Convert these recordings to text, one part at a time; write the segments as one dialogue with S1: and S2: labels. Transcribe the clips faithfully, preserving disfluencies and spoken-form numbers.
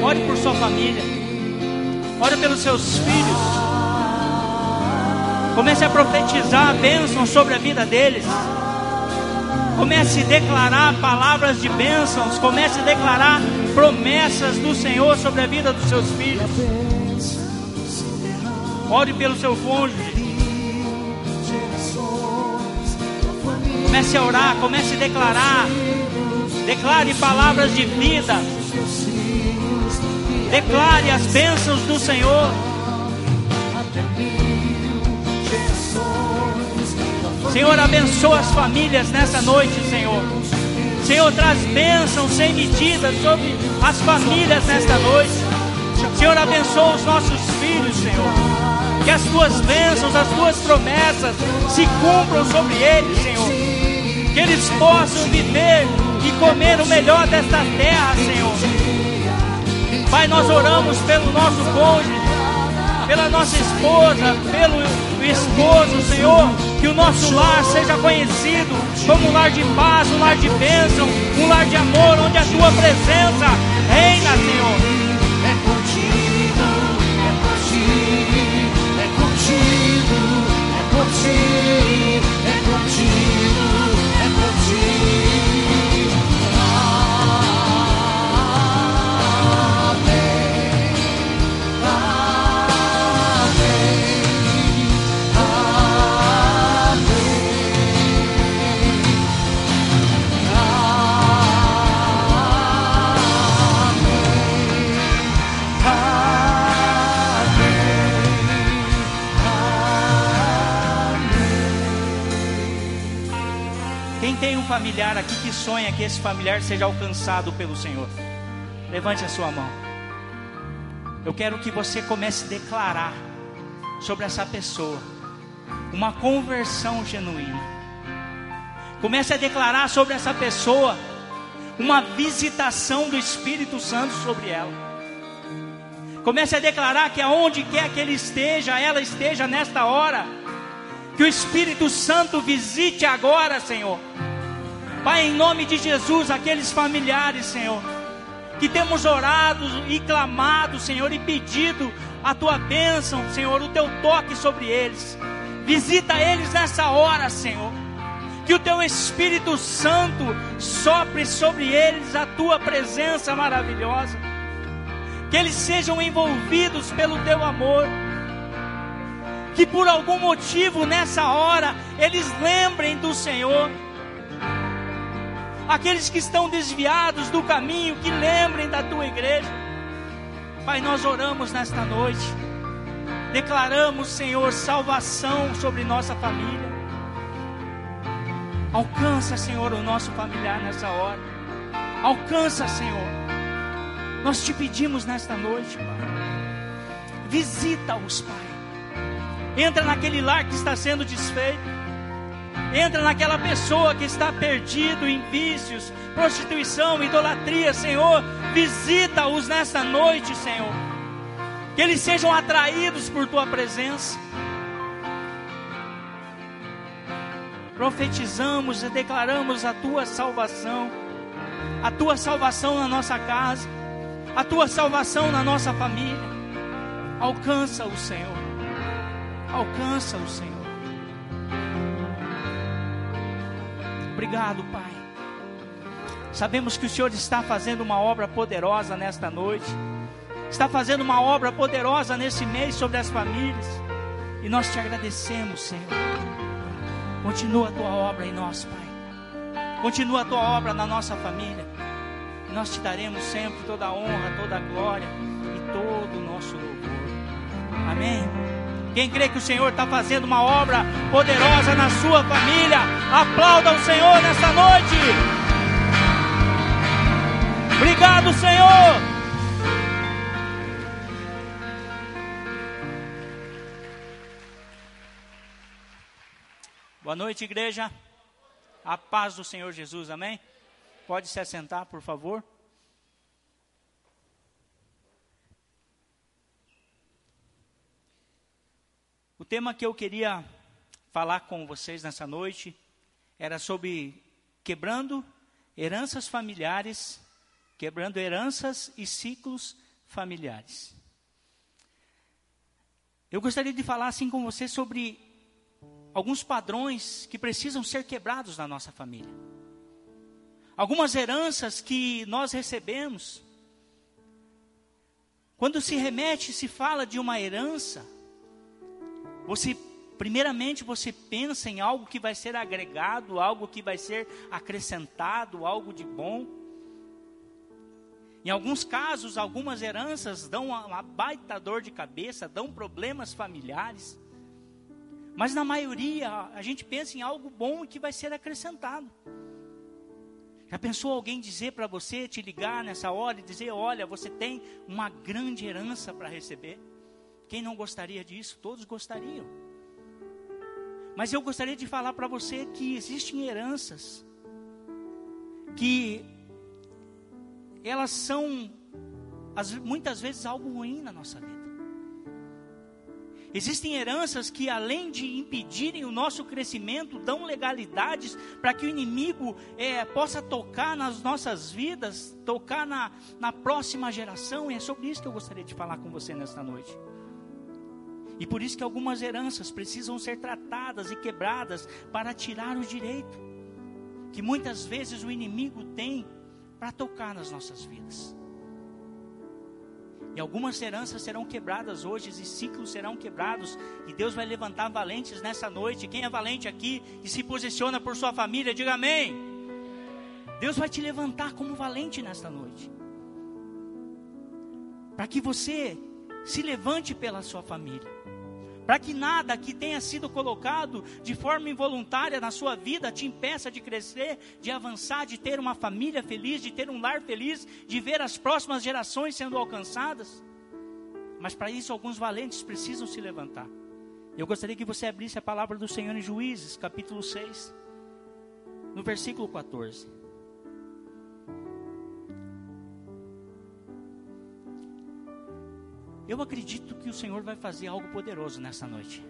S1: Ore por sua família. Ore pelos seus filhos. Comece a profetizar a bênção sobre a vida deles. Comece a declarar palavras de bênçãos. Comece a declarar promessas do Senhor sobre a vida dos seus filhos. Ore pelo seu cônjuge. Comece a orar, comece a declarar. Declare palavras de vida. Declare as bênçãos do Senhor. Senhor, abençoa as famílias nessa noite, Senhor. Senhor, traz bênçãos sem medida sobre as famílias nesta noite. Senhor, abençoa os nossos filhos, Senhor. Que as tuas bênçãos, as tuas promessas se cumpram sobre eles, Senhor. Que eles possam viver e comer o melhor desta terra, Senhor. Pai, nós oramos pelo nosso cônjuge, pela nossa esposa, pelo esposo, Senhor. Que o nosso lar seja conhecido como um lar de paz, um lar de bênção, um lar de amor, onde a tua presença reina, Senhor.
S2: É contigo, é contigo, é contigo, é contigo, é contigo, é contigo.
S1: Tem um familiar aqui que sonha que esse familiar seja alcançado pelo Senhor. Levante a sua mão. Eu quero que você comece a declarar sobre essa pessoa uma conversão genuína. Comece a declarar sobre essa pessoa uma visitação do Espírito Santo sobre ela. Comece a declarar que aonde quer que ele esteja, ela esteja nesta hora, que o Espírito Santo visite agora, Senhor. Pai, em nome de Jesus, aqueles familiares, Senhor, que temos orado e clamado, Senhor, e pedido a tua bênção, Senhor, o teu toque sobre eles. Visita eles nessa hora, Senhor. Que o teu Espírito Santo sopre sobre eles a tua presença maravilhosa. Que eles sejam envolvidos pelo teu amor. Que por algum motivo nessa hora eles lembrem do Senhor. Aqueles que estão desviados do caminho, que lembrem da tua igreja. Pai, nós oramos nesta noite. Declaramos, Senhor, salvação sobre nossa família. Alcança, Senhor, o nosso familiar nessa hora. Alcança, Senhor. Nós te pedimos nesta noite, Pai. Visita-os, Pai. Entra naquele lar que está sendo desfeito. Entra naquela pessoa que está perdido em vícios, prostituição, idolatria, Senhor. Visita-os nesta noite, Senhor. Que eles sejam atraídos por tua presença. Profetizamos e declaramos a tua salvação. A tua salvação na nossa casa. A tua salvação na nossa família. Alcança o Senhor. Alcança o Senhor. Obrigado, Pai. Sabemos que o Senhor está fazendo uma obra poderosa nesta noite. Está fazendo uma obra poderosa nesse mês sobre as famílias. E nós te agradecemos, Senhor. Continua a tua obra em nós, Pai. Continua a tua obra na nossa família. E nós te daremos sempre toda a honra, toda a glória e todo o nosso louvor. Amém? Quem crê que o Senhor está fazendo uma obra poderosa na sua família, aplauda o Senhor nesta noite. Obrigado, Senhor. Boa noite, igreja. A paz do Senhor Jesus, amém? Pode se assentar, por favor. O tema que eu queria falar com vocês nessa noite era sobre quebrando heranças familiares, quebrando heranças e ciclos familiares. Eu gostaria de falar assim com você sobre alguns padrões que precisam ser quebrados na nossa família. Algumas heranças que nós recebemos. Quando se remete, se fala de uma herança, você, primeiramente você pensa em algo que vai ser agregado, algo que vai ser acrescentado, algo de bom. Em alguns casos, algumas heranças dão uma baita dor de cabeça, dão problemas familiares. Mas na maioria, a gente pensa em algo bom e que vai ser acrescentado. Já pensou alguém dizer para você, te ligar nessa hora e dizer, olha, você tem uma grande herança para receber? Quem não gostaria disso? Todos gostariam. Mas eu gostaria de falar para você que existem heranças que elas são as, muitas vezes algo ruim na nossa vida. Existem heranças que, além de impedirem o nosso crescimento, dão legalidades para que o inimigo é, possa tocar nas nossas vidas, tocar na, na próxima geração. E é sobre isso que eu gostaria de falar com você nesta noite. E por isso que algumas heranças precisam ser tratadas e quebradas para tirar o direito que muitas vezes o inimigo tem para tocar nas nossas vidas. E algumas heranças serão quebradas hoje, e ciclos serão quebrados, e Deus vai levantar valentes nessa noite. Quem é valente aqui e se posiciona por sua família, diga amém. Deus vai te levantar como valente nesta noite, para que você se levante pela sua família, para que nada que tenha sido colocado de forma involuntária na sua vida te impeça de crescer, de avançar, de ter uma família feliz, de ter um lar feliz, de ver as próximas gerações sendo alcançadas. Mas para isso alguns valentes precisam se levantar. Eu gostaria que você abrisse a palavra do Senhor em Juízes, capítulo seis, no versículo quatorze. Eu acredito que o Senhor vai fazer algo poderoso nessa noite.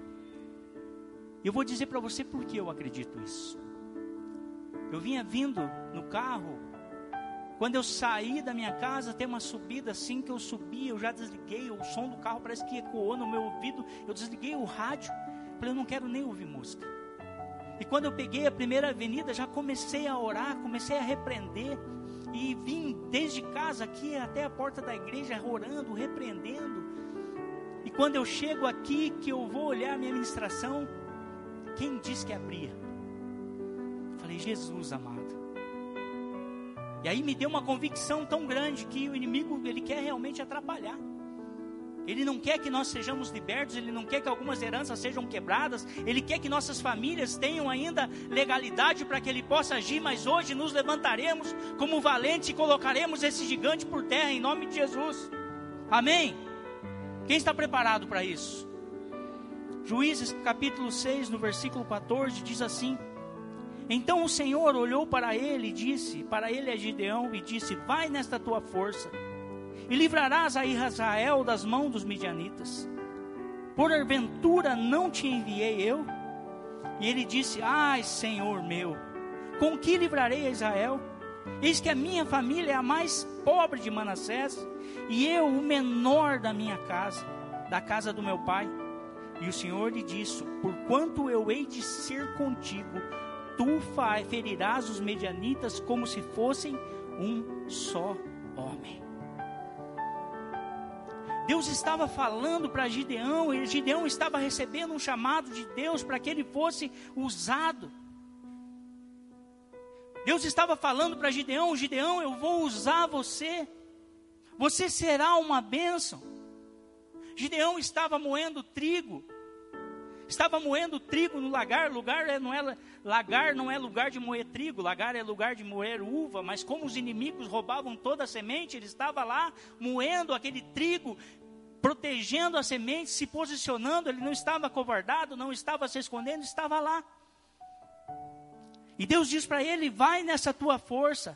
S1: Eu vou dizer para você por que eu acredito isso. Eu vinha vindo no carro, quando eu saí da minha casa, tem uma subida assim que eu subi, eu já desliguei, o som do carro parece que ecoou no meu ouvido, eu desliguei o rádio, falei, eu não quero nem ouvir música. E quando eu peguei a primeira avenida, já comecei a orar, comecei a repreender, e vim desde casa aqui até a porta da igreja orando, repreendendo. E quando eu chego aqui, que eu vou olhar a minha ministração, quem disse que abria? Falei, Jesus amado. E aí me deu uma convicção tão grande que o inimigo, ele quer realmente atrapalhar. Ele não quer que nós sejamos libertos, ele não quer que algumas heranças sejam quebradas, ele quer que nossas famílias tenham ainda legalidade para que ele possa agir, mas hoje nos levantaremos como valentes e colocaremos esse gigante por terra em nome de Jesus. Amém? Quem está preparado para isso? Juízes capítulo seis, no versículo quatorze, diz assim: então o Senhor olhou para ele e disse, para ele é Gideão, e disse, vai nesta tua força, e livrarás a Israel das mãos dos midianitas. Porventura não te enviei eu? E ele disse, ai Senhor meu, com que livrarei a Israel? Eis que a minha família é a mais pobre de Manassés, e eu o menor da minha casa, da casa do meu pai. E o Senhor lhe disse, porquanto eu hei de ser contigo, tu ferirás os medianitas como se fossem um só homem. Deus estava falando para Gideão, e Gideão estava recebendo um chamado de Deus para que ele fosse usado. Deus estava falando para Gideão, Gideão, eu vou usar você, você será uma bênção. Gideão estava moendo trigo, estava moendo trigo no lagar, lugar não é, lagar não é lugar de moer trigo, lagar é lugar de moer uva, mas como os inimigos roubavam toda a semente, ele estava lá moendo aquele trigo, protegendo a semente, se posicionando, ele não estava acovardado, não estava se escondendo, estava lá. E Deus diz para ele, vai nessa tua força.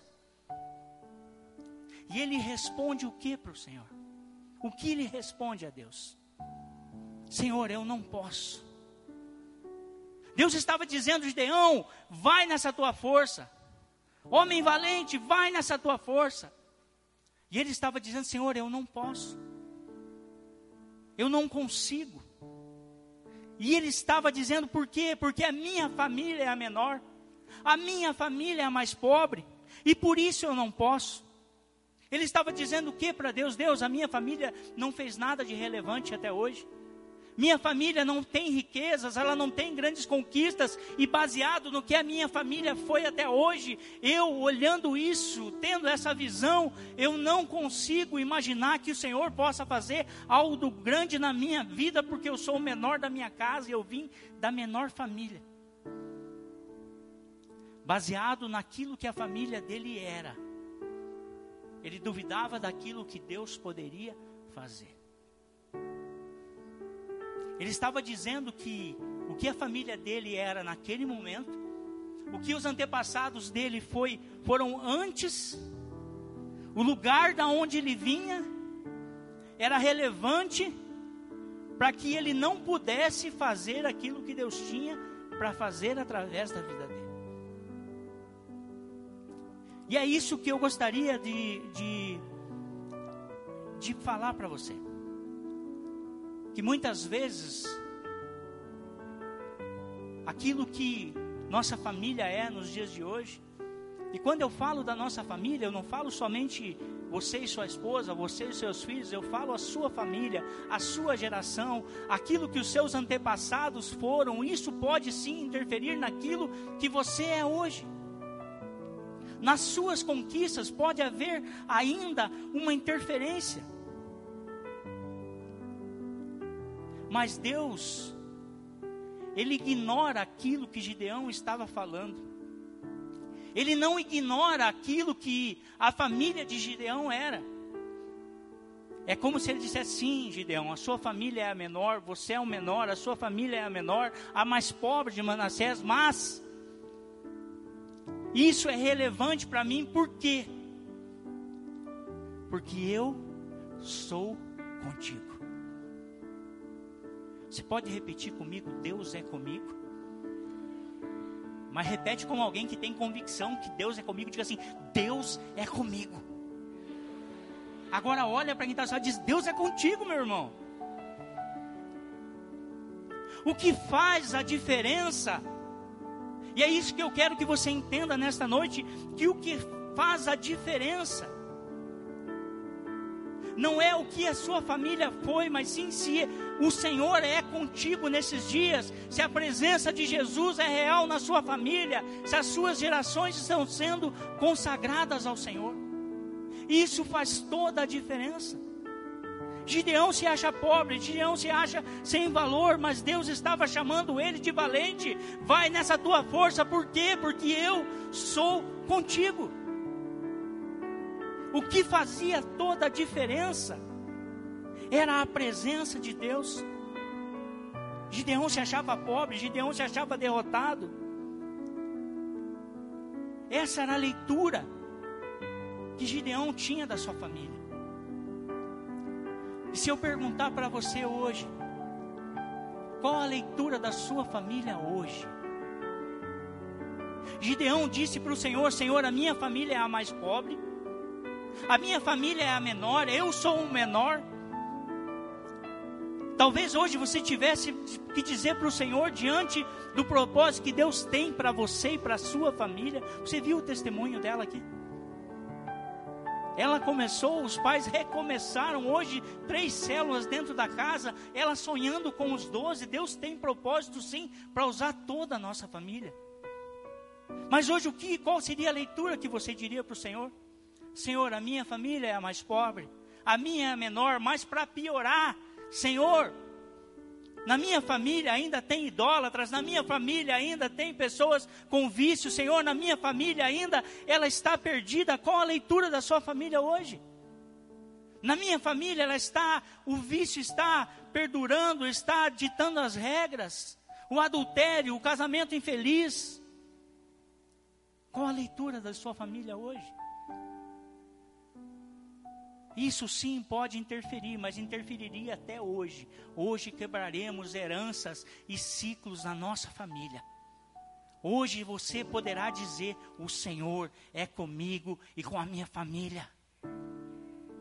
S1: E ele responde o que para o Senhor? O que ele responde a Deus? Senhor, eu não posso. Deus estava dizendo, Gideão, vai nessa tua força. Homem valente, vai nessa tua força. E ele estava dizendo: Senhor, eu não posso, eu não consigo. E ele estava dizendo: por quê? Porque a minha família é a menor, a minha família é a mais pobre, e por isso eu não posso. Ele estava dizendo o que para Deus? Deus, a minha família não fez nada de relevante até hoje. Minha família não tem riquezas, ela não tem grandes conquistas, e baseado no que a minha família foi até hoje, eu olhando isso, tendo essa visão, eu não consigo imaginar que o Senhor possa fazer algo grande na minha vida, porque eu sou o menor da minha casa e eu vim da menor família. Baseado naquilo que a família dele era, ele duvidava daquilo que Deus poderia fazer. Ele estava dizendo que o que a família dele era naquele momento, o que os antepassados dele foi, foram antes, o lugar da onde ele vinha, era relevante para que ele não pudesse fazer aquilo que Deus tinha para fazer através da vida dele. E é isso que eu gostaria de, de, de falar para você. Que muitas vezes, aquilo que nossa família é nos dias de hoje, e quando eu falo da nossa família, eu não falo somente você e sua esposa, você e seus filhos, eu falo a sua família, a sua geração, aquilo que os seus antepassados foram. Isso pode sim interferir naquilo que você é hoje. Nas suas conquistas pode haver ainda uma interferência. Mas Deus, Ele ignora aquilo que Gideão estava falando. Ele não ignora aquilo que a família de Gideão era. É como se ele dissesse: sim, Gideão, a sua família é a menor, você é o menor, a sua família é a menor, a mais pobre de Manassés, mas isso é relevante para mim, por quê? Porque eu sou contigo. Você pode repetir comigo: Deus é comigo? Mas repete como alguém que tem convicção que Deus é comigo. Diga assim: Deus é comigo. Agora olha para quem está ao seu lado e diz: Deus é contigo, meu irmão. O que faz a diferença, e é isso que eu quero que você entenda nesta noite, que o que faz a diferença não é o que a sua família foi, mas sim se o Senhor é contigo nesses dias, se a presença de Jesus é real na sua família, se as suas gerações estão sendo consagradas ao Senhor. Isso faz toda a diferença. Gideão se acha pobre, Gideão se acha sem valor, mas Deus estava chamando ele de valente. Vai nessa tua força, por quê? Porque eu sou contigo. O que fazia toda a diferença era a presença de Deus. Gideão se achava pobre, Gideão se achava derrotado. Essa era a leitura que Gideão tinha da sua família. E se eu perguntar para você hoje, qual a leitura da sua família hoje? Gideão disse para o Senhor: Senhor, a minha família é a mais pobre, a minha família é a menor, eu sou o menor. Talvez hoje você tivesse que dizer para o Senhor, diante do propósito que Deus tem para você e para a sua família. Você viu o testemunho dela aqui? Ela começou, os pais recomeçaram, hoje três células dentro da casa, ela sonhando com os doze. Deus tem propósito sim, para usar toda a nossa família. Mas hoje o que, qual seria a leitura que você diria para o Senhor? Senhor, a minha família é a mais pobre, a minha é a menor, mas para piorar, Senhor, na minha família ainda tem idólatras, na minha família ainda tem pessoas com vício, Senhor, na minha família ainda ela está perdida. Qual a leitura da sua família hoje? Na minha família ela está, o vício está perdurando, está ditando as regras, o adultério, o casamento infeliz. Qual a leitura da sua família hoje? Isso sim pode interferir, mas interferiria até hoje. Hoje quebraremos heranças e ciclos na nossa família. Hoje você poderá dizer: o Senhor é comigo e com a minha família.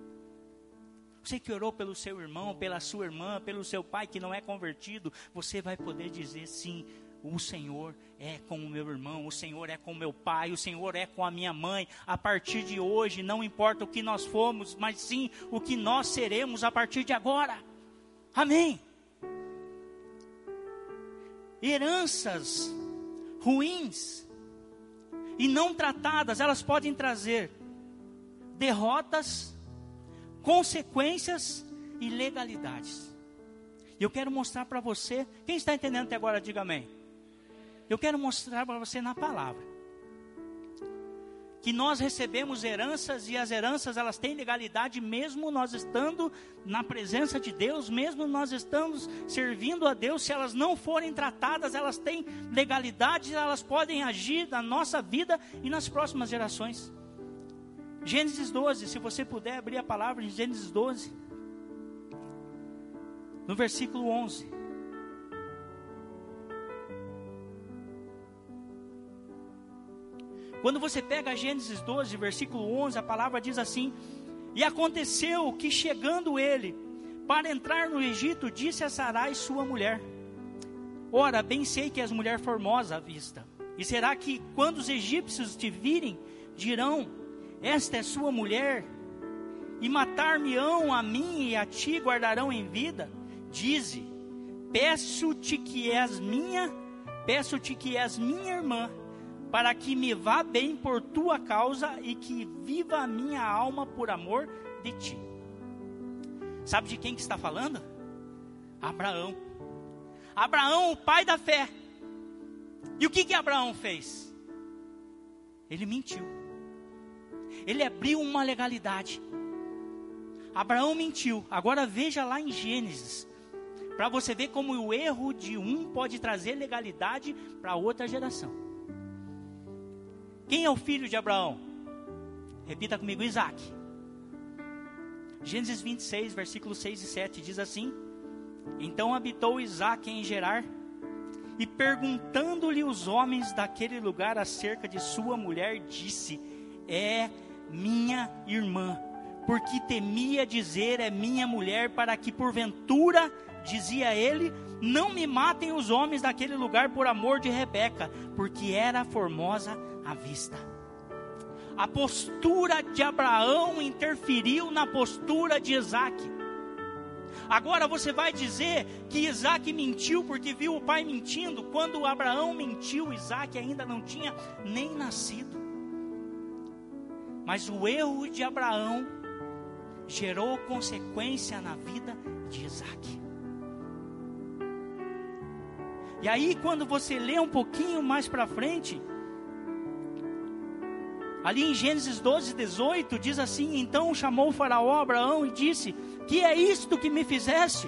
S1: Você que orou pelo seu irmão, pela sua irmã, pelo seu pai que não é convertido, você vai poder dizer sim, o Senhor é com o meu irmão, o Senhor é com o meu pai, o Senhor é com a minha mãe. A partir de hoje, não importa o que nós fomos, mas sim o que nós seremos a partir de agora. Amém. Heranças ruins e não tratadas, elas podem trazer derrotas, consequências e legalidades. E eu quero mostrar para você, quem está entendendo até agora, diga amém. Eu quero mostrar para você na palavra, que nós recebemos heranças, e as heranças elas têm legalidade mesmo nós estando na presença de Deus, mesmo nós estamos servindo a Deus. Se elas não forem tratadas, elas têm legalidade, elas podem agir na nossa vida e nas próximas gerações. Gênesis doze, se você puder abrir a palavra em Gênesis doze, no versículo onze. Quando você pega Gênesis doze, versículo onze, a palavra diz assim: e aconteceu que chegando ele para entrar no Egito, disse a Sarai sua mulher: ora, bem sei que és mulher formosa à vista, e será que quando os egípcios te virem, dirão, esta é sua mulher, e matar-me-ão a mim e a ti guardarão em vida? Dize, peço-te que és minha, peço-te que és minha irmã, para que me vá bem por tua causa e que viva a minha alma por amor de ti. Sabe de quem que está falando? Abraão. Abraão, o pai da fé. E o que que Abraão fez? Ele mentiu. Ele abriu uma legalidade. Abraão mentiu. Agora veja lá em Gênesis, para você ver como o erro de um pode trazer legalidade para outra geração. Quem é o filho de Abraão? Repita comigo, Isaac. Gênesis vinte e seis, versículos seis e sete, diz assim: então habitou Isaac em Gerar, e perguntando-lhe os homens daquele lugar acerca de sua mulher, disse, é minha irmã, porque temia dizer, é minha mulher, para que porventura, dizia ele, não me matem os homens daquele lugar por amor de Rebeca, porque era formosa à vista. A postura de Abraão interferiu na postura de Isaac. Agora você vai dizer que Isaac mentiu porque viu o pai mentindo. Quando Abraão mentiu, Isaac ainda não tinha nem nascido. Mas o erro de Abraão gerou consequência na vida de Isaac. E aí quando você lê um pouquinho mais para frente, ali em Gênesis doze, dezoito, diz assim, então chamou o faraó Abraão e disse, que é isto que me fizeste?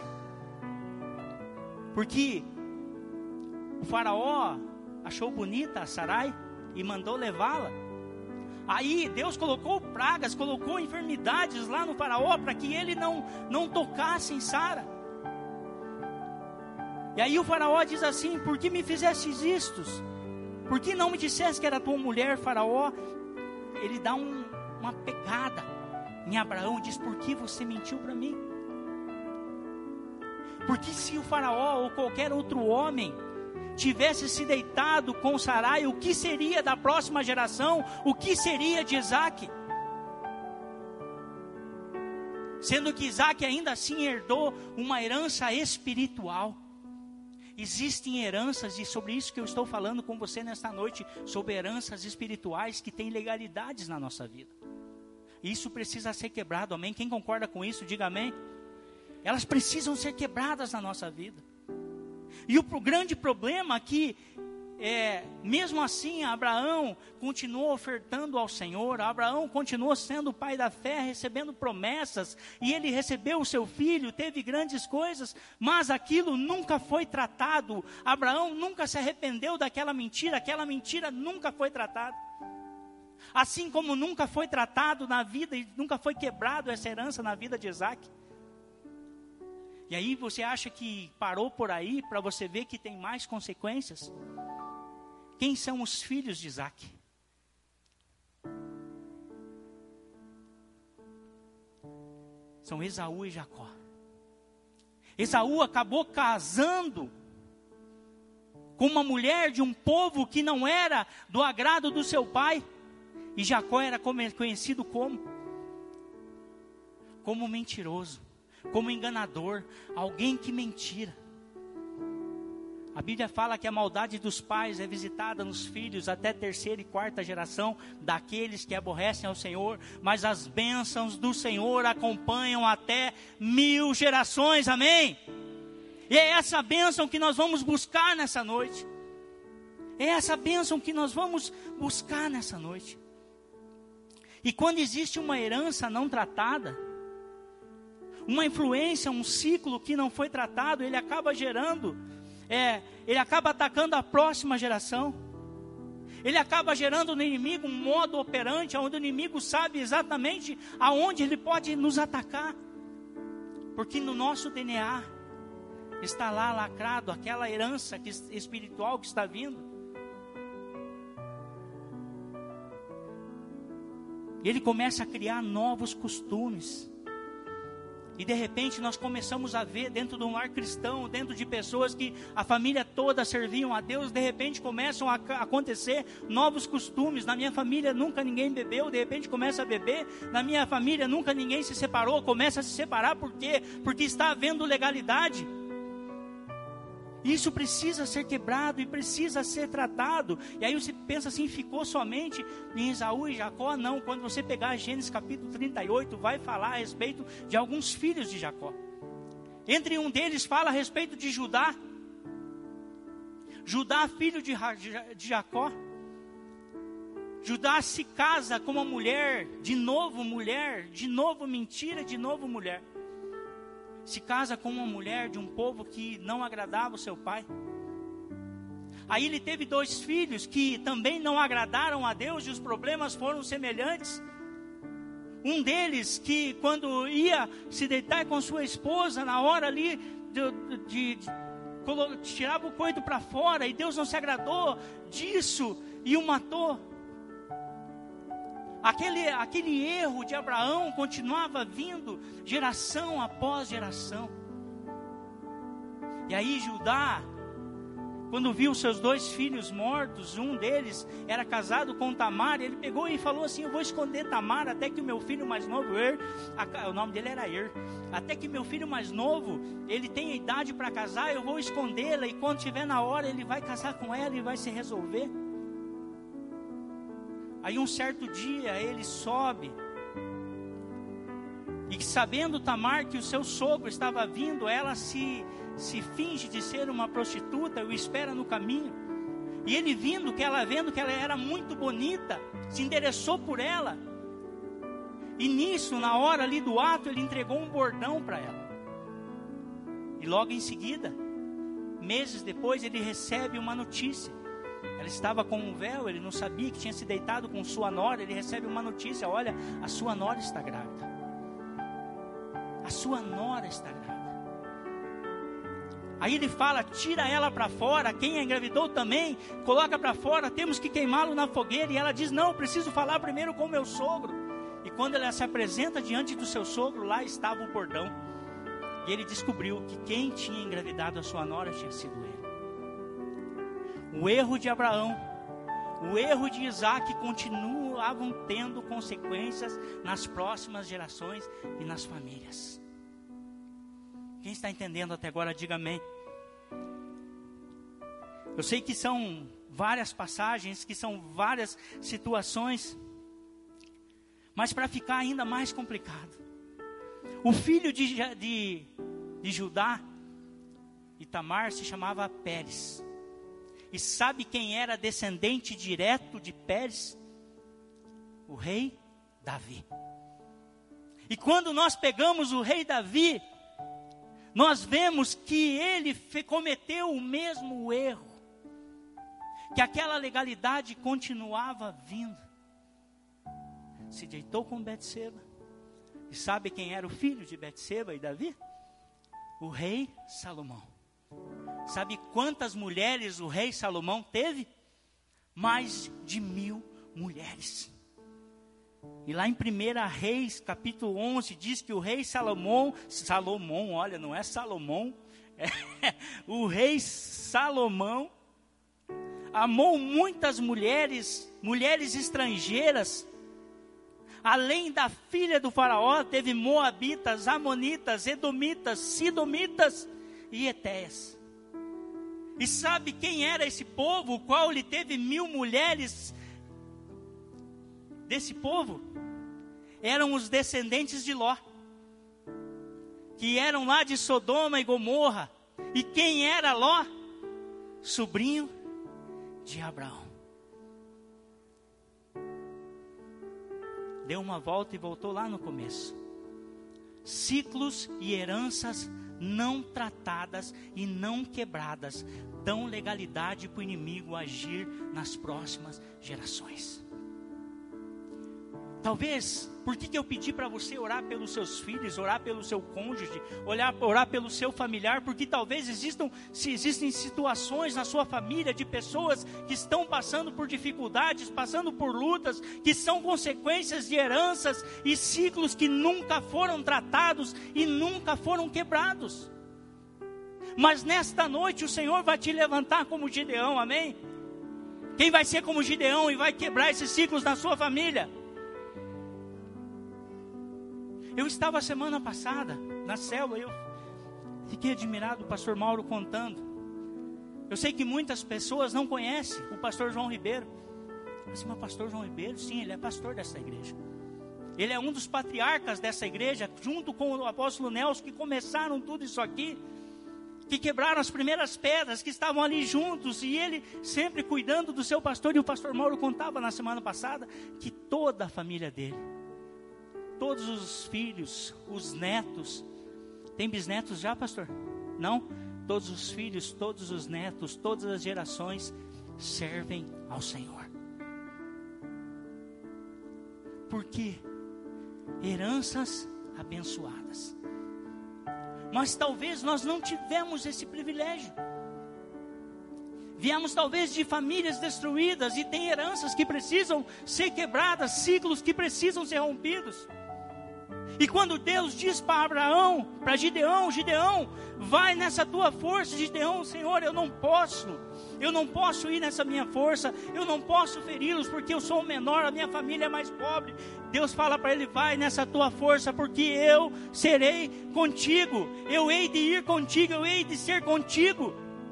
S1: Porque o faraó achou bonita a Sarai e mandou levá-la. Aí Deus colocou pragas, colocou enfermidades lá no faraó para que ele não, não tocasse em Sara. E aí o faraó diz assim, por que me fizestes isto? Por que não me disseste que era tua mulher, faraó? Ele dá um, uma pegada em Abraão e diz, por que você mentiu para mim? Porque se o faraó ou qualquer outro homem tivesse se deitado com Sarai, o que seria da próxima geração? O que seria de Isaac? Sendo que Isaac ainda assim herdou uma herança espiritual. Existem heranças, e sobre isso que eu estou falando com você nesta noite, sobre heranças espirituais que têm legalidades na nossa vida. Isso precisa ser quebrado, amém? Quem concorda com isso, diga amém. Elas precisam ser quebradas na nossa vida. E o grande problema aqui é, mesmo assim, Abraão continuou ofertando ao Senhor, Abraão continuou sendo o pai da fé, recebendo promessas, e ele recebeu o seu filho, teve grandes coisas, mas aquilo nunca foi tratado. Abraão nunca se arrependeu daquela mentira, aquela mentira nunca foi tratada. Assim como nunca foi tratado na vida, e nunca foi quebrado essa herança na vida de Isaac. E aí você acha que parou por aí, para você ver que tem mais consequências? Quem são os filhos de Isaac? são Esaú e Jacó. Esaú acabou casando com uma mulher de um povo que não era do agrado do seu pai. E Jacó era conhecido como? Como mentiroso, como enganador, alguém que mentira. A Bíblia fala que a maldade dos pais é visitada nos filhos até terceira e quarta geração daqueles que aborrecem ao Senhor, mas as bênçãos do Senhor acompanham até mil gerações, amém? E é essa bênção que nós vamos buscar nessa noite. É essa bênção que nós vamos buscar nessa noite. E quando existe uma herança não tratada, uma influência, um ciclo que não foi tratado, ele acaba gerando... É, ele acaba atacando a próxima geração. Ele acaba gerando no inimigo um modo operante, onde o inimigo sabe exatamente aonde ele pode nos atacar. Porque no nosso D N A está lá lacrado aquela herança que, espiritual que está vindo. E ele começa a criar novos costumes. E de repente nós começamos a ver dentro de um lar cristão, dentro de pessoas que a família toda serviam a Deus, de repente começam a acontecer novos costumes. Na minha família nunca ninguém bebeu, de repente começa a beber. Na minha família nunca ninguém se separou, começa a se separar. Por quê? Porque está havendo legalidade. Isso precisa ser quebrado e precisa ser tratado. E aí você pensa assim, ficou somente em Esaú e Jacó? Não, quando você pegar Gênesis capítulo trinta e oito, vai falar a respeito de alguns filhos de Jacó. Entre um deles fala a respeito de Judá. Judá, filho de, de Jacó. Judá se casa com uma mulher, de novo mulher, de novo mentira, de novo mulher. Se casa com uma mulher de um povo que não agradava o seu pai. Aí ele teve dois filhos que também não agradaram a Deus e os problemas foram semelhantes. Um deles que quando ia se deitar com sua esposa, na hora ali de, de, de, de tirava o coito para fora e Deus não se agradou disso e o matou. Aquele, aquele erro de Abraão continuava vindo geração após geração. E aí Judá, quando viu seus dois filhos mortos, um deles era casado com Tamar, ele pegou e falou assim: eu vou esconder Tamar até que o meu filho mais novo, Er, a, o nome dele era Er, até que meu filho mais novo, ele tenha idade para casar, eu vou escondê-la e quando tiver na hora ele vai casar com ela e vai se resolver. Aí um certo dia ele sobe, e sabendo Tamar que o seu sogro estava vindo, ela se, se finge de ser uma prostituta e o espera no caminho. E ele vindo, que ela vendo que ela era muito bonita, se interessou por ela. E nisso, na hora ali do ato, ele entregou um bordão para ela. E logo em seguida, meses depois, ele recebe uma notícia. Ela estava com um véu, ele não sabia que tinha se deitado com sua nora. Ele recebe uma notícia: olha, a sua nora está grávida. A sua nora está grávida. Aí ele fala: tira ela para fora, quem a engravidou também, coloca para fora, temos que queimá-lo na fogueira. E ela diz: não, preciso falar primeiro com meu sogro. E quando ela se apresenta diante do seu sogro, lá estava o bordão. E ele descobriu que quem tinha engravidado a sua nora tinha sido ele. O erro de Abraão, o erro de Isaac continuavam tendo consequências nas próximas gerações e nas famílias. Quem está entendendo até agora, diga amém. Eu sei que são várias passagens, que são várias situações, mas para ficar ainda mais complicado, o filho de, de, de Judá e Tamar se chamava Pérez. E sabe quem era descendente direto de Pérez? O rei Davi. E quando nós pegamos o rei Davi, nós vemos que ele cometeu o mesmo erro, que aquela legalidade continuava vindo. Se deitou com Betseba. E sabe quem era o filho de Betseba e Davi? O rei Salomão. Sabe quantas mulheres o rei Salomão teve? Mais de mil mulheres. E lá em primeira Reis, capítulo onze, diz que o rei Salomão, Salomão, olha, não é Salomão, é, o rei Salomão amou muitas mulheres, mulheres estrangeiras. Além da filha do faraó, teve moabitas, amonitas, edomitas, sidomitas e etéias. E sabe quem era esse povo, o qual lhe teve mil mulheres desse povo? Eram os descendentes de Ló, que eram lá de Sodoma e Gomorra. E quem era Ló? Sobrinho de Abraão. Deu uma volta e voltou lá no começo. Ciclos e heranças não tratadas e não quebradas dão legalidade para o inimigo agir nas próximas gerações. Talvez, por que que eu pedi para você orar pelos seus filhos, orar pelo seu cônjuge, orar, orar pelo seu familiar? Porque talvez existam, se existem situações na sua família de pessoas que estão passando por dificuldades, passando por lutas, que são consequências de heranças e ciclos que nunca foram tratados e nunca foram quebrados. Mas nesta noite o Senhor vai te levantar como Gideão, amém? Quem vai ser como Gideão e vai quebrar esses ciclos na sua família? Eu estava semana passada na célula, eu fiquei admirado o pastor Mauro contando. Eu sei que muitas pessoas não conhecem o pastor João Ribeiro. Mas, mas pastor João Ribeiro, sim, ele é pastor dessa igreja. Ele é um dos patriarcas dessa igreja, junto com o apóstolo Nelson, que começaram tudo isso aqui, que quebraram as primeiras pedras, que estavam ali juntos, e ele sempre cuidando do seu pastor. E o pastor Mauro contava na semana passada que toda a família dele, todos os filhos, os netos, tem bisnetos já, pastor? Não? Todos os filhos, todos os netos, todas as gerações servem ao Senhor. Por quê? Heranças abençoadas. Mas talvez nós não tivemos esse privilégio. Viemos talvez de famílias destruídas e tem heranças que precisam ser quebradas, ciclos que precisam ser rompidos. E quando Deus diz para Abraão, para Gideão, Gideão, vai nessa tua força, Gideão, Senhor, eu não posso, eu não posso ir nessa minha força, eu não posso feri-los porque eu sou o menor, a minha família é mais pobre. Deus fala para ele, vai nessa tua força porque eu serei contigo, eu hei de ir contigo, eu hei de ser contigo.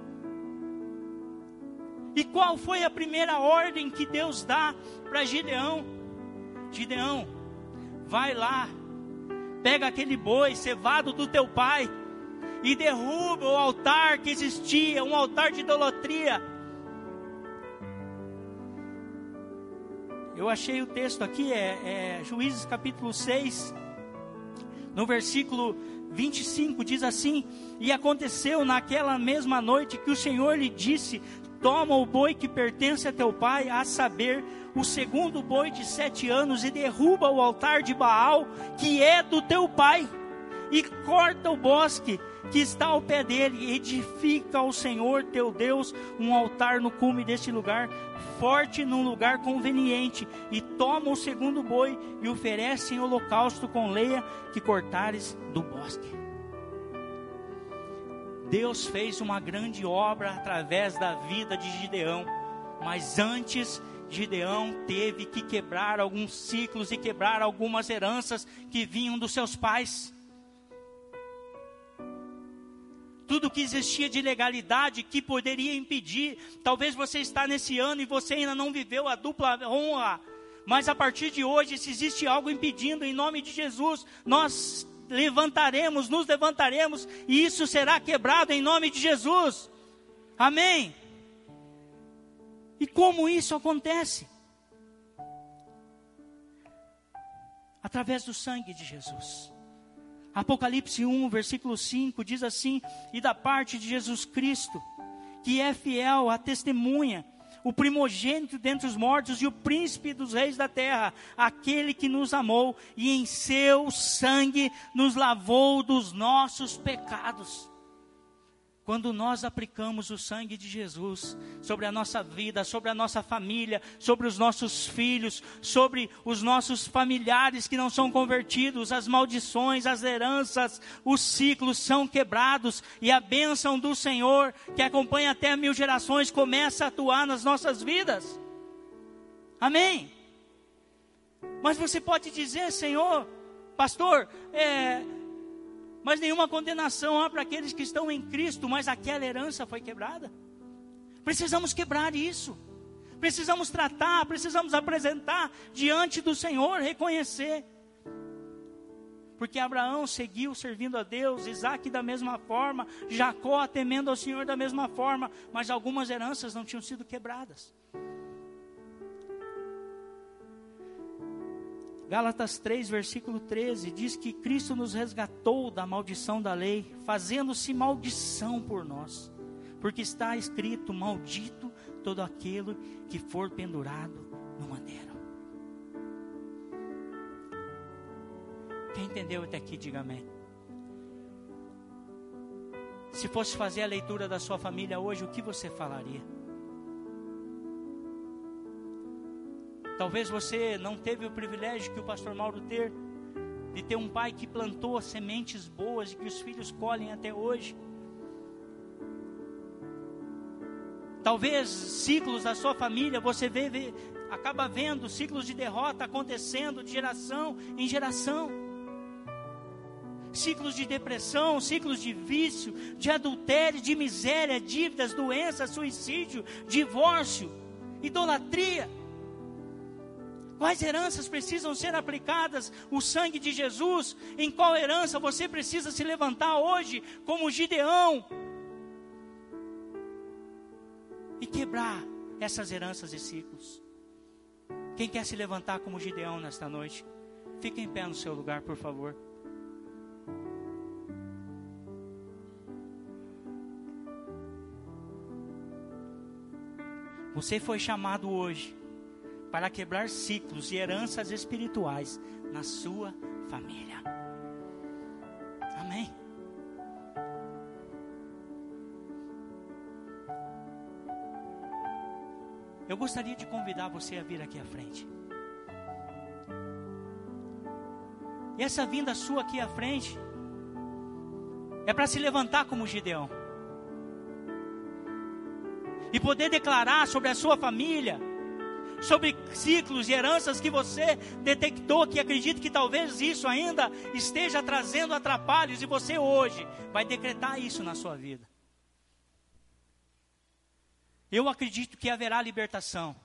S1: E qual foi a primeira ordem que Deus dá para Gideão? Gideão, vai lá, pega aquele boi cevado do teu pai e derruba o altar que existia, um altar de idolatria. Eu achei o texto aqui, é, é Juízes capítulo seis, no versículo vinte e cinco, diz assim: e aconteceu naquela mesma noite que o Senhor lhe disse, toma o boi que pertence a teu pai, a saber, o segundo boi de sete anos, e derruba o altar de Baal, que é do teu pai, e corta o bosque que está ao pé dele, e edifica ao Senhor teu Deus um altar no cume deste lugar, forte num lugar conveniente, e toma o segundo boi, e oferece em holocausto com lenha que cortares do bosque. Deus fez uma grande obra através da vida de Gideão, mas antes Gideão teve que quebrar alguns ciclos e quebrar algumas heranças que vinham dos seus pais. Tudo que existia de legalidade que poderia impedir. Talvez você está nesse ano e você ainda não viveu a dupla honra, mas a partir de hoje, se existe algo impedindo, em nome de Jesus, nós levantaremos, nos levantaremos, e isso será quebrado em nome de Jesus. Amém? E como isso acontece? Através do sangue de Jesus. Apocalipse um, versículo cinco, diz assim: e da parte de Jesus Cristo, que é fiel à testemunha, o primogênito dentre os mortos e o príncipe dos reis da terra, aquele que nos amou e em seu sangue nos lavou dos nossos pecados. Quando nós aplicamos o sangue de Jesus sobre a nossa vida, sobre a nossa família, sobre os nossos filhos, sobre os nossos familiares que não são convertidos, as maldições, as heranças, os ciclos são quebrados e a bênção do Senhor, que acompanha até mil gerações, começa a atuar nas nossas vidas. Amém? Mas você pode dizer, Senhor, pastor, é... mas nenhuma condenação há para aqueles que estão em Cristo, mas aquela herança foi quebrada. Precisamos quebrar isso. Precisamos tratar, precisamos apresentar diante do Senhor, reconhecer. Porque Abraão seguiu servindo a Deus, Isaac da mesma forma, Jacó temendo ao Senhor da mesma forma, mas algumas heranças não tinham sido quebradas. Gálatas três, versículo treze, diz que Cristo nos resgatou da maldição da lei, fazendo-se maldição por nós. Porque está escrito, maldito todo aquele que for pendurado no madeiro. Quem entendeu até aqui, diga amém. Se fosse fazer a leitura da sua família hoje, o que você falaria? Talvez você não teve o privilégio que o pastor Mauro teve, de ter um pai que plantou sementes boas e que os filhos colhem até hoje. Talvez ciclos da sua família, você vê, vê, acaba vendo ciclos de derrota acontecendo de geração em geração. Ciclos de depressão, ciclos de vício, de adultério, de miséria, dívidas, doença, suicídio, divórcio, idolatria. Quais heranças precisam ser aplicadas? O sangue de Jesus. Em qual herança você precisa se levantar hoje, como Gideão, e quebrar essas heranças e ciclos? Quem quer se levantar como Gideão nesta noite? Fique em pé no seu lugar, por favor. Você foi chamado hoje para quebrar ciclos e heranças espirituais na sua família. Amém? Eu gostaria de convidar você a vir aqui à frente. E essa vinda sua aqui à frente é para se levantar como Gideão e poder declarar sobre a sua família, sobre ciclos e heranças que você detectou, que acredita que talvez isso ainda esteja trazendo atrapalhos, e você hoje vai decretar isso na sua vida. Eu acredito que haverá libertação.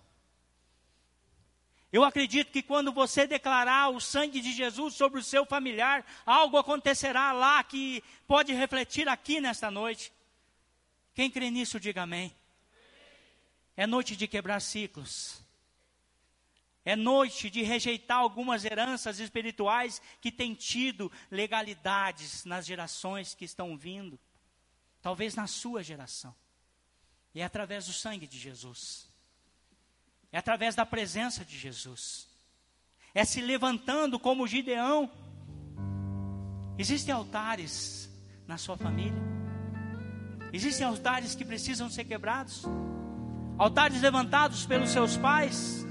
S1: Eu acredito que quando você declarar o sangue de Jesus sobre o seu familiar, algo acontecerá lá que pode refletir aqui nesta noite. Quem crê nisso, diga amém. É noite de quebrar ciclos. É noite de rejeitar algumas heranças espirituais que têm tido legalidades nas gerações que estão vindo. Talvez na sua geração. E é através do sangue de Jesus. É através da presença de Jesus. É se levantando como Gideão. Existem altares na sua família. Existem altares que precisam ser quebrados. Altares levantados pelos seus pais.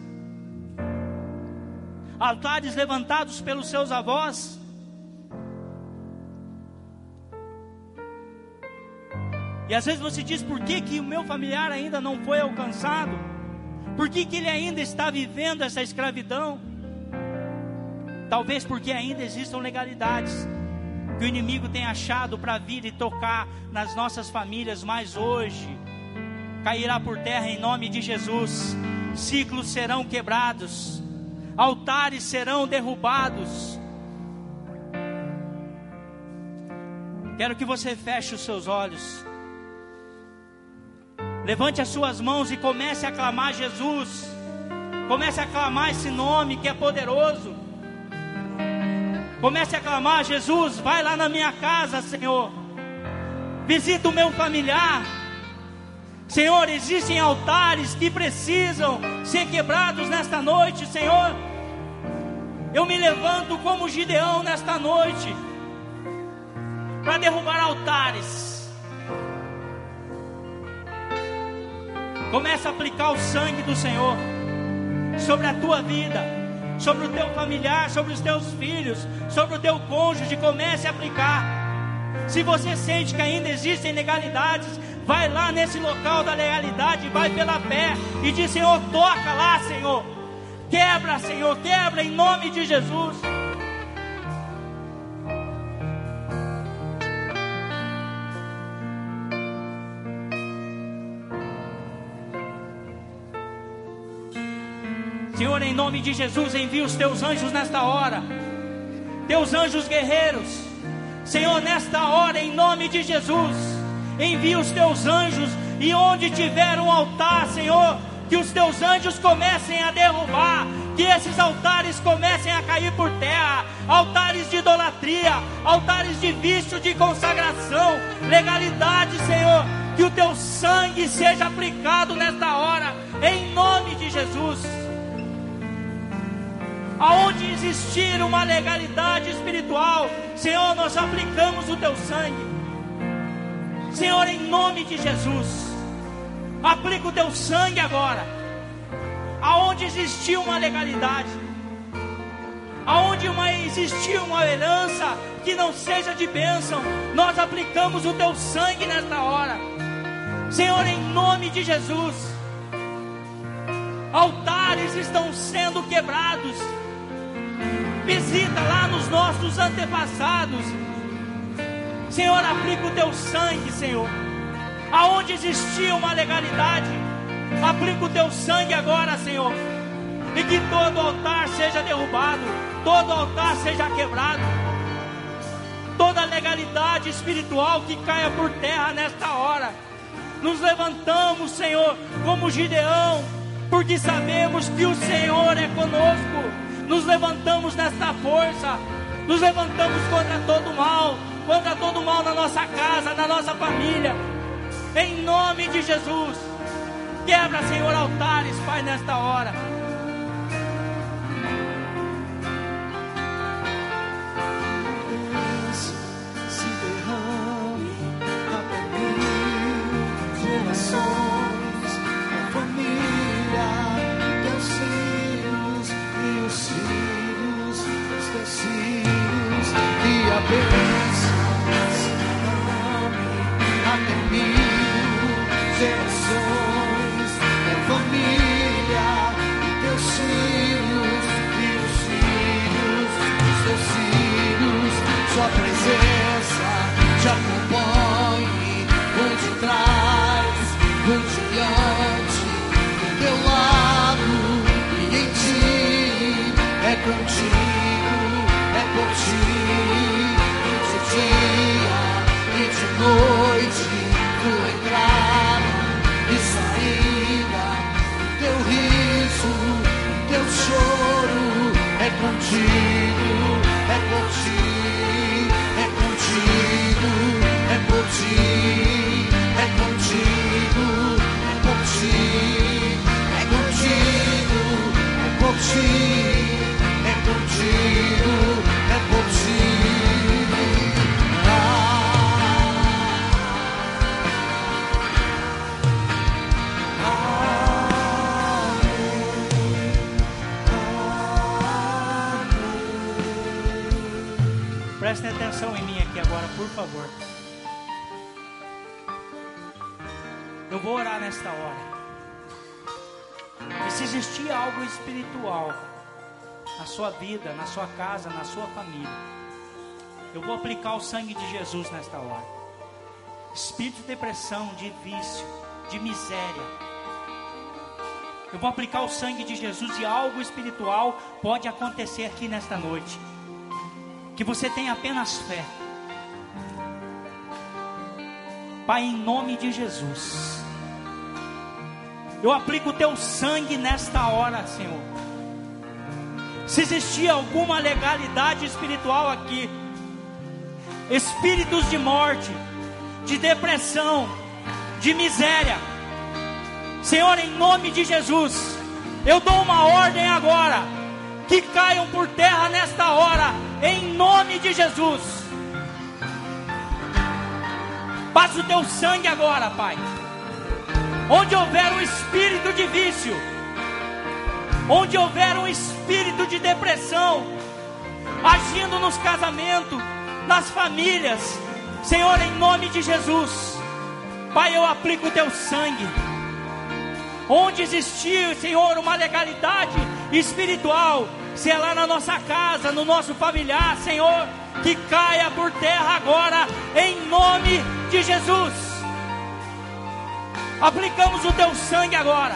S1: Altares levantados pelos seus avós. E às vezes você diz, por que que o meu familiar ainda não foi alcançado? Por que que ele ainda está vivendo essa escravidão? Talvez porque ainda existam legalidades que o inimigo tem achado para vir e tocar nas nossas famílias, mas hoje cairá por terra em nome de Jesus. Ciclos serão quebrados, altares serão derrubados. Quero que você feche os seus olhos, levante as suas mãos e comece a clamar Jesus. Comece a clamar esse nome que é poderoso. Comece a clamar, Jesus, vai lá na minha casa, Senhor. Visita o meu familiar. Senhor, existem altares que precisam ser quebrados nesta noite, Senhor. Eu me levanto como Gideão nesta noite para derrubar altares. Começa a aplicar o sangue do Senhor sobre a tua vida, sobre o teu familiar, sobre os teus filhos, sobre o teu cônjuge. Comece a aplicar. Se você sente que ainda existem legalidades, vai lá nesse local da legalidade, vai pela fé e diz: Senhor, toca lá, Senhor. Quebra, Senhor, quebra em nome de Jesus. Senhor, em nome de Jesus, envia os teus anjos nesta hora, teus anjos guerreiros. Senhor, nesta hora, em nome de Jesus, envia os teus anjos, e onde tiver um altar, Senhor, que os teus anjos comecem a derrubar, que esses altares comecem a cair por terra, altares de idolatria, altares de vício, de consagração, legalidade, Senhor, que o teu sangue seja aplicado nesta hora, em nome de Jesus. Aonde existir uma legalidade espiritual, Senhor, nós aplicamos o teu sangue. Senhor, em nome de Jesus, aplica o teu sangue agora. Aonde existir uma legalidade, aonde uma, existir uma herança que não seja de bênção, nós aplicamos o teu sangue nesta hora. Senhor, em nome de Jesus, altares estão sendo quebrados. Visita lá nos nossos antepassados. Senhor, aplica o teu sangue, Senhor. Aonde existia uma legalidade, aplica o teu sangue agora, Senhor. E que todo altar seja derrubado, todo altar seja quebrado, toda legalidade espiritual que caia por terra nesta hora. Nos levantamos, Senhor, como Gideão, porque sabemos que o Senhor é conosco. Nos levantamos nesta força, nos levantamos contra todo mal, contra todo mal na nossa casa, na nossa família, em nome de Jesus. Quebra, Senhor, altares, Pai, nesta hora.
S2: Se derrame até mil gerações, a família, teus filhos e os filhos dos teus filhos, e a bênção se derrame até mil gerações, a família e teus filhos e os filhos dos teus filhos. Sua presença te acompanhe por detrás, por diante, do teu lado e em ti. É contigo, é por ti, e de dia e de noite, tua entrada e saída, teu riso, teu choro. É contigo, é por ti, é contigo, é por ti, é contigo, é por ti, é contigo, é por ti, é contigo, é por ti.
S1: Prestem atenção em mim aqui agora, por favor. Eu vou orar nesta hora. E se existir algo espiritual na sua vida, na sua casa, na sua família, eu vou aplicar o sangue de Jesus nesta hora. Espírito de depressão, de vício, de miséria, eu vou aplicar o sangue de Jesus, e algo espiritual pode acontecer aqui nesta noite. Que você tenha apenas fé. Pai, em nome de Jesus, eu aplico o teu sangue nesta hora, Senhor. Se existir alguma legalidade espiritual aqui, espíritos de morte, de depressão, de miséria, Senhor, em nome de Jesus, eu dou uma ordem agora, que caiam por terra nesta hora, em nome de Jesus. Passa o teu sangue agora, Pai. onde houver um espírito de vício, onde houver um espírito de depressão, agindo nos casamentos, nas famílias, Senhor, em nome de Jesus, Pai, eu aplico o teu sangue. Onde existir, Senhor, uma legalidade espiritual, se é lá na nossa casa, no nosso familiar, Senhor, que caia por terra agora, em nome de Jesus. Aplicamos o teu sangue agora,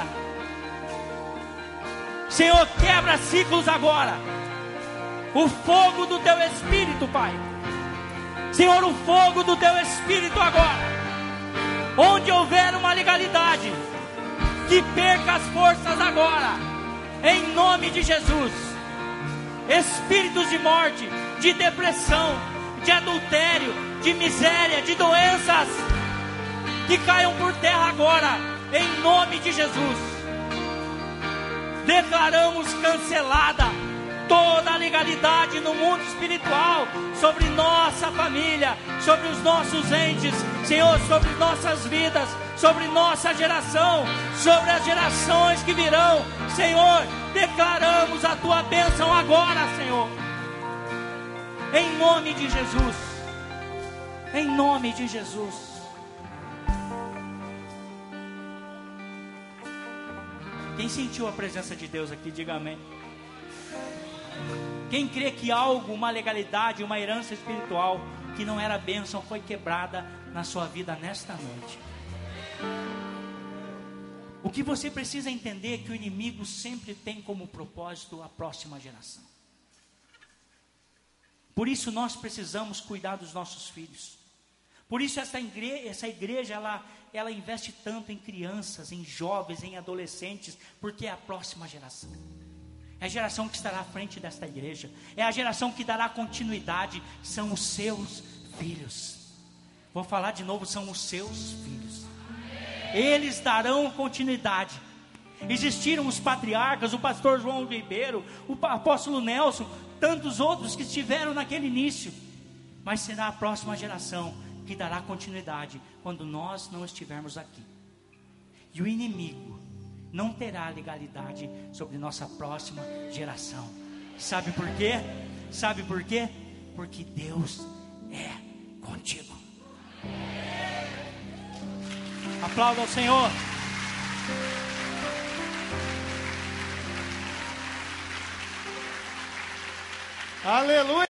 S1: Senhor, quebra ciclos agora, o fogo do teu Espírito, Pai, Senhor, o fogo do teu Espírito agora, onde houver uma legalidade, que perca as forças agora, em nome de Jesus. Espíritos de morte, de depressão, de adultério, de miséria, de doenças, que caiam por terra agora, em nome de Jesus. Declaramos cancelada toda a legalidade no mundo espiritual, sobre nossa família, sobre os nossos entes, Senhor, sobre nossas vidas, sobre nossa geração, sobre as gerações que virão, Senhor, declaramos a tua bênção agora, Senhor, em nome de Jesus, em nome de Jesus. Quem sentiu a presença de Deus aqui, diga amém. Quem crê que algo, uma legalidade, uma herança espiritual que não era bênção, foi quebrada na sua vida nesta noite. O que você precisa entender é que o inimigo sempre tem como propósito a próxima geração. Por isso nós precisamos cuidar dos nossos filhos. Por isso essa igreja, essa igreja ela, ela investe tanto em crianças, em jovens, em adolescentes, porque é a próxima geração. É a geração que estará à frente desta igreja. É a geração que dará continuidade. São os seus filhos. Vou falar de novo, são os seus filhos. Eles darão continuidade. Existiram os patriarcas, o pastor João Ribeiro, o apóstolo Nelson, tantos outros que estiveram naquele início. Mas será a próxima geração que dará continuidade quando nós não estivermos aqui. E o inimigo não terá legalidade sobre nossa próxima geração. Sabe por quê? Sabe por quê? Porque Deus é contigo. Aplauda ao Senhor.
S2: Aleluia.